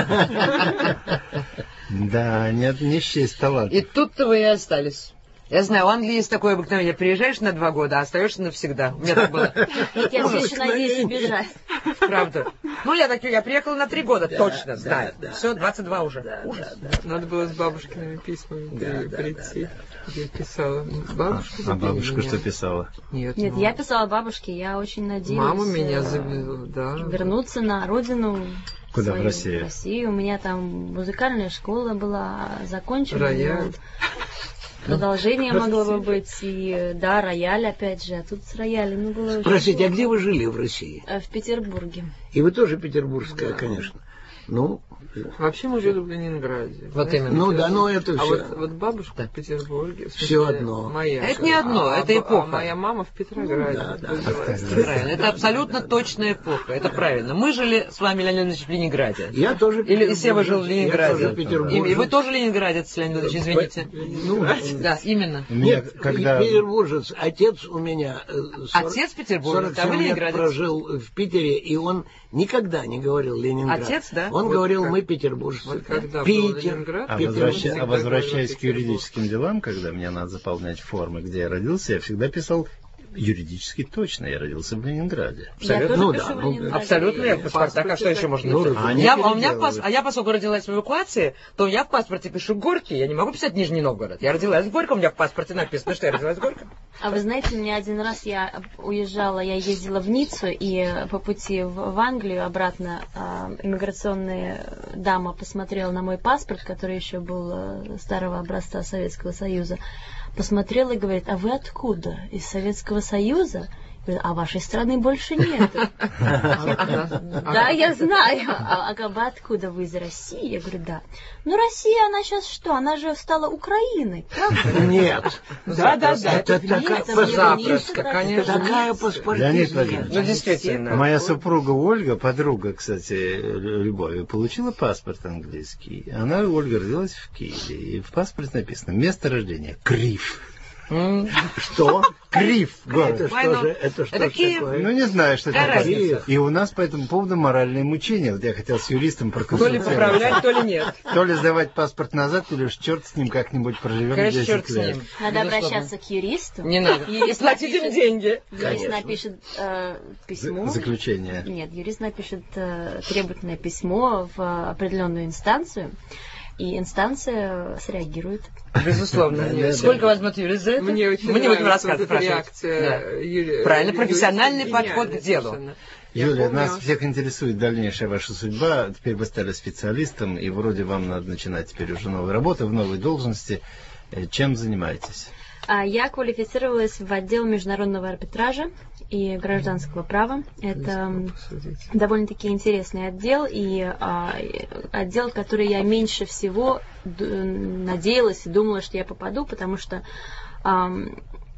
A: Да, не счесть талант.
C: И тут-то вы и остались. Я знаю, в Англии есть такое обыкновение. Приезжаешь на 2 года, а остаешься навсегда. У меня так было.
E: Я все еще надеюсь убежать.
C: Правда. Ну, я приехала на 3 года, точно, знаю. Все, 22 уже. Ужас.
B: Надо было с бабушкиными письмами прийти. Я писала.
A: А бабушка что писала?
E: Нет, я писала бабушке, я очень надеюсь.
B: Мама меня завезла, да.
E: Вернуться на родину.
A: Куда, в Россию?
E: В Россию. У меня там музыкальная школа была закончена.
B: Рояль.
E: Продолжение могло бы быть, и да, рояль опять же, а тут с роялем было.
D: Спросите, а где вы жили в России?
E: В Петербурге.
D: И вы тоже петербургская, конечно. Ну,
B: вообще мы жили в Ленинграде.
C: Вот именно.
D: Ну да, но это все.
B: А вот бабушка в Петербурге.
D: Все одно.
B: Моя.
C: Это не одно, это эпоха.
B: Моя мама в Петрограде.
C: Правильно, это абсолютно точная эпоха, это правильно. Мы жили с вами, Леонид Ильич, в Ленинграде.
D: Я тоже.
C: Или Сева жил в Ленинграде.
D: И
C: вы тоже ленинградец, Леонид Ильич, извините.
D: Ну,
C: да, именно.
D: Нет, когда петербуржец, отец у меня
C: отец петербуржец, а вы ленинградец.
D: Прожил в Питере, и он никогда не говорил Ленинград.
C: Отец, да?
D: Он говорил, мы петербуржцы.
B: Вот когда
D: Питер.
A: А возвращаясь к юридическим делам, когда мне надо заполнять формы, где я родился, я всегда писал юридически точно. Я родился в Ленинграде.
C: Абсолютно я в паспортах. А что еще можно написать? Я, поскольку родилась в эвакуации, то я в паспорте пишу Горький. Я не могу писать Нижний Новгород. Я родилась в Горьком, у меня в паспорте написано, что я родилась в Горьком.
E: А вы знаете, у меня один раз я уезжала, я ездила в Ниццу, и по пути в Англию обратно иммиграционная дама посмотрела на мой паспорт, который еще был старого образца Советского Союза, посмотрела и говорит: а вы откуда? Из Советского Союза? А вашей страны больше нет. Да, я знаю. А откуда вы из России? Я говорю, да. Ну, Россия, она сейчас что? Она же стала Украиной, правда?
D: Нет.
C: Да.
D: Это
C: запросто, конечно.
D: Такая паспортизма.
C: Ну, действительно.
A: Моя супруга Ольга, подруга, кстати, Любови, получила паспорт английский. Она, Ольга, родилась в Киеве. И в паспорте написано: место рождения Крив.
D: Что?
A: Крив.
D: Это что же такое?
A: Ну, не знаю, что это такое. И у нас по этому поводу моральные мучения. Вот я хотел с юристом проконсультироваться.
C: То ли поправлять, то ли нет.
A: То ли сдавать паспорт назад, или уж черт с ним, как-нибудь проживем 10 лет.
E: Надо обращаться к юристу.
C: Не надо. Платить им деньги.
E: Юрист напишет письмо.
A: Заключение.
E: Нет, юрист напишет требовательное письмо в определенную инстанцию. И инстанция среагирует.
C: Безусловно. Сколько возьмет юрист за это?
B: Мне очень
C: нравится
B: реакция.
C: Правильно, профессиональный подход к делу.
A: Юлия, нас всех интересует дальнейшая ваша судьба. Теперь вы стали специалистом, и вроде вам надо начинать теперь уже новую работу в новой должности. Чем занимаетесь? Я
E: квалифицировалась в отдел международного арбитража и гражданского права. Это довольно-таки интересный отдел, и отдел, в который я меньше всего надеялась и думала, что я попаду, потому что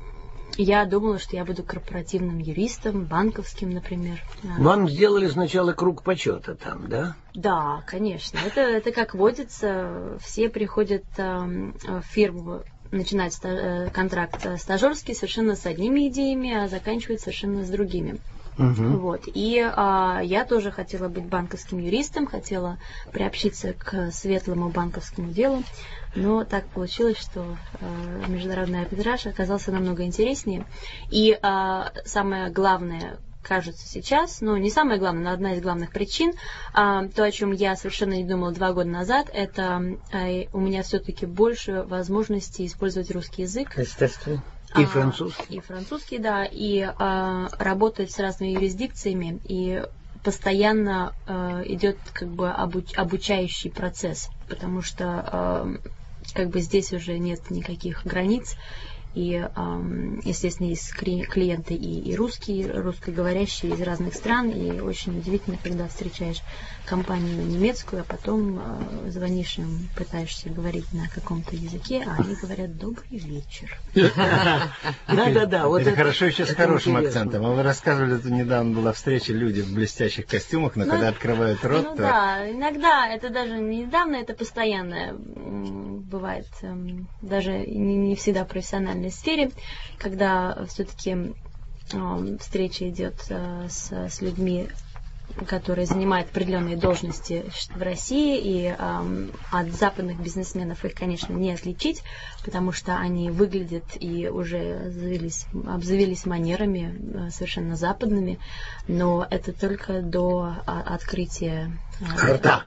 E: я думала, что я буду корпоративным юристом, банковским, например.
D: Вам сделали сначала круг почета там, да?
E: Да, конечно. Это как водится. Все приходят в фирму, начинать контракт стажерский совершенно с одними идеями, а заканчивать совершенно с другими. Вот. И я тоже хотела быть банковским юристом, хотела приобщиться к светлому банковскому делу, но так получилось, что международный арбитраж оказался намного интереснее. И самое главное, кажется, сейчас, но не самое главное, но одна из главных причин, то, о чем я совершенно не думала 2 года назад, это у меня все-таки больше возможностей использовать русский язык.
C: Естественно.
D: И французский.
E: И французский, да, и работать с разными юрисдикциями, и постоянно идет как бы обучающий процесс, потому что как бы здесь уже нет никаких границ, и, естественно, есть клиенты и русские, русскоговорящие из разных стран, и очень удивительно, когда встречаешь компанию немецкую, а потом звонишь им, пытаешься говорить на каком-то языке, а они говорят «добрый вечер».
D: Да.
A: Это хорошо еще с хорошим акцентом. А вы рассказывали, это недавно была встреча, люди в блестящих костюмах, но когда открывают рот,
E: ну
A: то...
E: да, иногда, это даже не недавно, это постоянно бывает, даже не всегда в профессиональной сфере, когда все-таки встреча идет с людьми, которые занимают определенные должности в России, и от западных бизнесменов их, конечно, не отличить, потому что они выглядят и уже обзавелись манерами совершенно западными, но это только до открытия рта.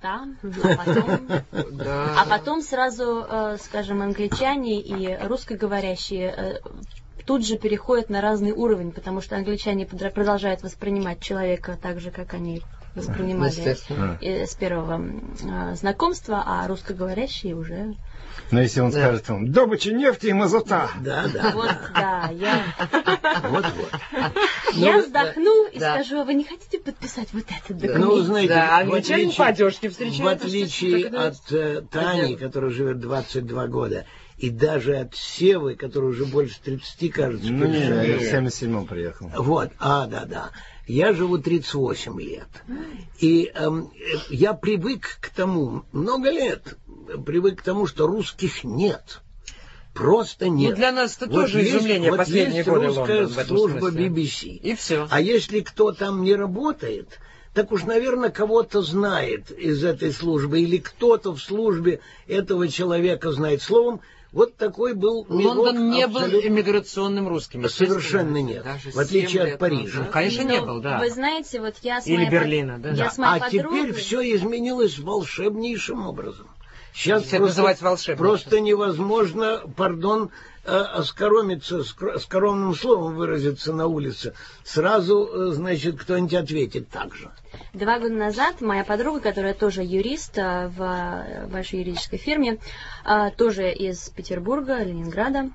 E: А потом сразу, скажем, англичане и русскоговорящие тут же переходят на разный уровень, потому что англичане продолжают воспринимать человека так же, как они воспринимали с первого знакомства, а русскоговорящие уже...
A: Но если он скажет вам «добыча нефти и мазута».
D: Да.
E: Вот, да, я...
D: Вот.
E: Я вздохну и скажу, а вы не хотите подписать вот этот документ?
D: Ну, знаете,
C: англичане по одежке встречаются.
D: В отличие от Тани, которая живет 22 года, и даже от Севы, который уже больше 30, кажется.
A: Ну, не, я в 77-м приехал.
D: Вот, да. Я живу 38 лет. И я привык к тому, много лет, привык к тому, что русских нет. Просто нет.
C: Ну, для нас это тоже изумление последние годы.
D: Вот есть русская служба BBC.
C: И все.
D: А если кто там не работает, так уж, наверное, кого-то знает из этой службы, или кто-то в службе этого человека знает. Словом, вот такой был мирок.
C: Лондон не был эмиграционным русским.
D: Совершенно нет. В отличие от Парижа.
C: Ну, конечно, не был, да.
E: Вы знаете, вот я с
C: Или Берлина, да.
D: А теперь все изменилось волшебнейшим образом. Сейчас просто невозможно, оскоромиться, скоромным словом выразиться на улице. Сразу, значит, кто-нибудь ответит так же.
E: 2 года назад моя подруга, которая тоже юрист в большой юридической фирме, тоже из Петербурга, Ленинграда,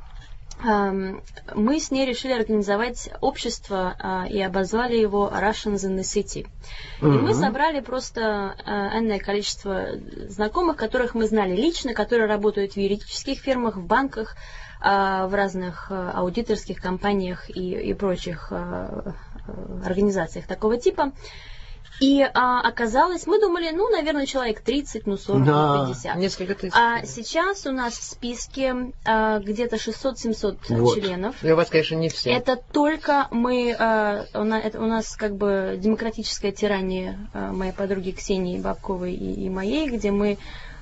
E: мы с ней решили организовать общество и обозвали его Russians in the City. И мы собрали просто энное количество знакомых, которых мы знали лично, которые работают в юридических фирмах, в банках, в разных аудиторских компаниях и прочих организациях такого типа. И оказалось, мы думали, наверное, человек 30, 40, 50.
C: Несколько тысяч.
E: А сейчас у нас в списке где-то 600-700 членов.
C: И у вас, конечно, не все.
E: Это только мы, у нас как бы демократическая тирания моей подруги Ксении Бабковой и моей, где мы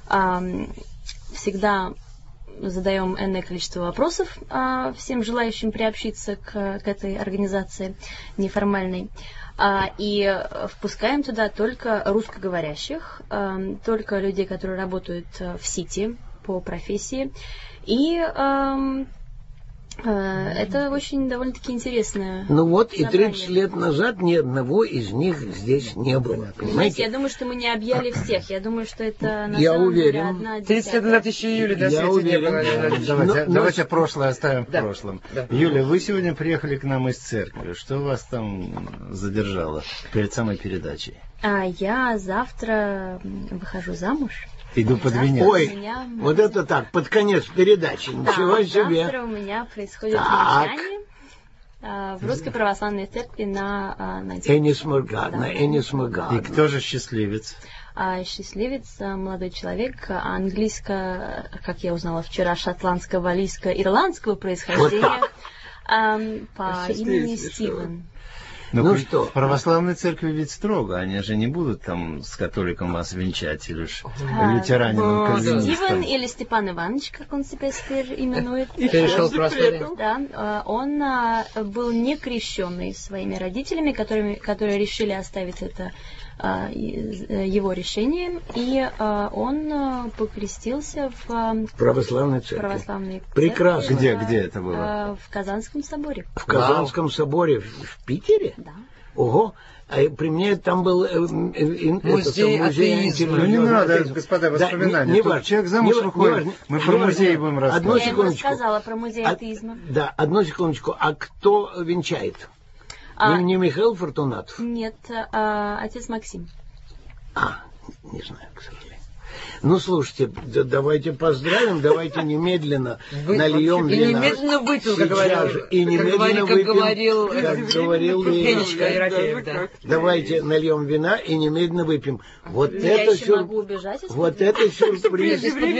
E: всегда задаем энное количество вопросов всем желающим приобщиться к этой организации неформальной. И впускаем туда только русскоговорящих, только людей, которые работают в Сити по профессии. И это очень довольно-таки интересно.
D: Ну вот, и 30 лет назад ни одного из них здесь не было. Понимаете?
E: Я думаю, что мы не объяли всех. Я думаю, что это на
D: Я
E: самом деле
D: уверен.
C: 30 лет назад еще Юля до
D: Я
C: света не было.
A: Давайте прошлое оставим в прошлом. Юля, вы сегодня приехали к нам из церкви. Что вас там задержало перед самой передачей?
E: Я завтра выхожу замуж.
A: Иду под меня.
D: Ой, вот это так, под конец передачи. Ничего себе.
E: Завтра у меня происходит венчание. в Русской Православной Церкви на
D: Энисмагад.
A: И кто же счастливец?
E: Счастливец, молодой человек, английско, как я узнала вчера, шотландско-валийско-ирландского происхождения, по имени Стивен.
A: Ну что? В православной церкви ведь строго, они же не будут там с католиком вас венчать или ж лютеранином, кальвинистом.
E: Стивен или Степан Иванович, как он себя теперь именует.
C: Перешел православие.
E: Да, он был не крещенный своими родителями, которые решили оставить это его решением, и он покрестился в
D: православной церкви. Прекрасно.
A: Где это было?
E: В Казанском соборе.
D: В Казанском соборе в Питере?
E: Да.
D: Ого! А при мне там был
C: музей атеизма.
A: Ну не надо, господа, воспоминания.
D: Да,
A: человек замуж выходит, мы про музей будем рассказывать.
E: Я ему рассказала про музей атеизма.
D: Да, одну секундочку. А кто венчает? Не Михаил Фортунатов?
E: Нет, отец Максим.
D: Не знаю, к сожалению. Ну, слушайте, давайте поздравим, давайте немедленно нальем вина.
C: И немедленно выпьем, как говорил.
D: И немедленно выпьем,
C: как говорил Фенечка Ерофеев, да.
D: Давайте нальем вина и немедленно выпьем. Вот
E: я
D: это
E: еще могу убежать.
D: Вот это сюрприз.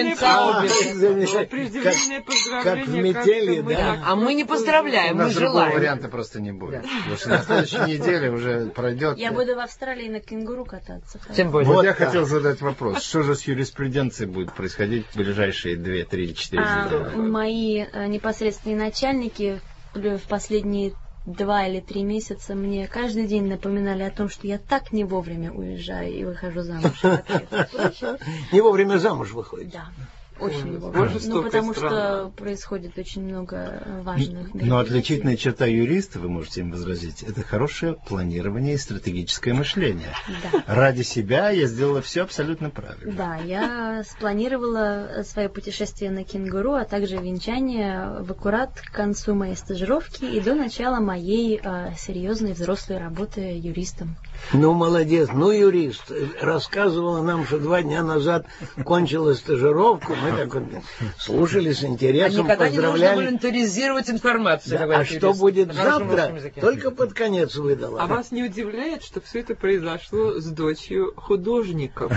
D: Как в метели, да?
C: А мы не поздравляем, мы желаем.
A: Другого варианта просто не будет. Потому что на следующей неделе уже пройдет.
E: Я буду в Австралии на кенгуру кататься.
C: Тем более.
A: Вот я хотел задать вопрос. Что же с юриспруденцией будет происходить в ближайшие 2, 3, 4 недели?
E: Мои непосредственные начальники в последние 2 или 3 месяца мне каждый день напоминали о том, что я так не вовремя уезжаю и выхожу замуж.
D: Не вовремя замуж выходит?
E: Да. Очень не вовремя. Ну, потому что происходит очень много важных вещей.
A: Но отличительная черта юриста, вы можете им возразить, это хорошее планирование и стратегическое мышление.
E: Да.
A: Ради себя я сделала все абсолютно правильно.
E: Да, я спланировала свое путешествие на кенгуру, а также венчание в аккурат к концу моей стажировки и до начала моей серьезной взрослой работы юристом.
D: Ну, молодец. Ну, юрист, рассказывала нам, что 2 дня назад кончила стажировку. Мы так вот слушали с интересом,
C: никогда
D: поздравляли.
C: не нужно волонтаризировать информацию.
D: Да, а что будет завтра, только под конец выдала.
B: А вас не удивляет, что все это произошло с дочерью художников?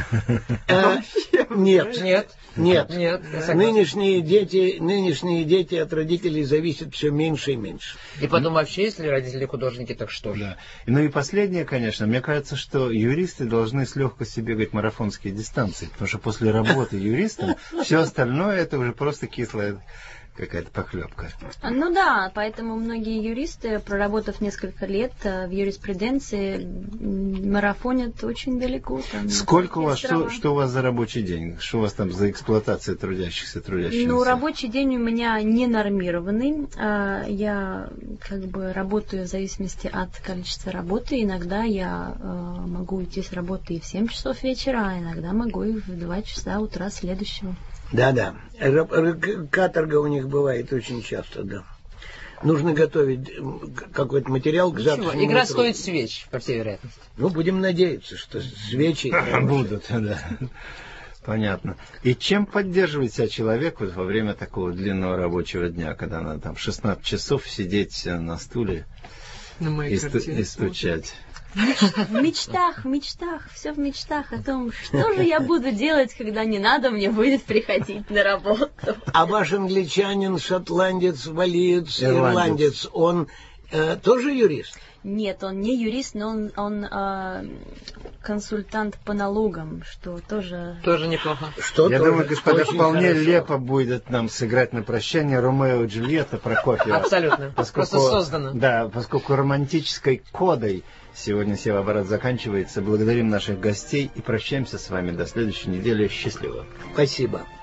D: Нет. Нынешние дети от родителей зависят все меньше и меньше.
C: И потом вообще, если родители художники, так что же?
A: Да. Ну и последнее, конечно, мне кажется, что юристы должны с легкостью бегать марафонские дистанции, потому что после работы юристом все остальное это уже просто кислая какая-то похлебка.
E: Ну да, поэтому многие юристы, проработав несколько лет в юриспруденции, марафонят очень далеко. Там,
A: сколько у вас, что у вас за рабочий день? Что у вас там за эксплуатация трудящихся?
E: Ну, рабочий день у меня не нормированный. Я как бы работаю в зависимости от количества работы. Иногда я могу уйти с работы и в 7 часов вечера, а иногда могу и в 2 часа утра следующего.
D: Да. Каторга у них бывает очень часто, да. Нужно готовить какой-то материал к завтрашнему
C: Игра
D: утру.
C: стоит свеч, по всей вероятности.
D: Ну, будем надеяться, что свечи
A: будут, да. Понятно. И чем поддерживает себя человек вот во время такого длинного рабочего дня, когда надо там 16 часов сидеть на стуле и стучать?
E: В мечтах, все в мечтах о том, что же я буду делать, когда не надо мне будет приходить на работу.
D: А ваш англичанин, шотландец, валиец, ирландец, он тоже юрист?
E: Нет, он не юрист, но он консультант по налогам, что тоже
C: неплохо.
A: Я думаю, господа, вполне лепо будет нам сыграть на прощание Ромео и Джульетта Прокофьева.
C: Абсолютно. Просто создано.
A: Да, поскольку романтической кодой сегодня Севооборот заканчивается. Благодарим наших гостей и прощаемся с вами до следующей недели. Счастливо.
D: Спасибо.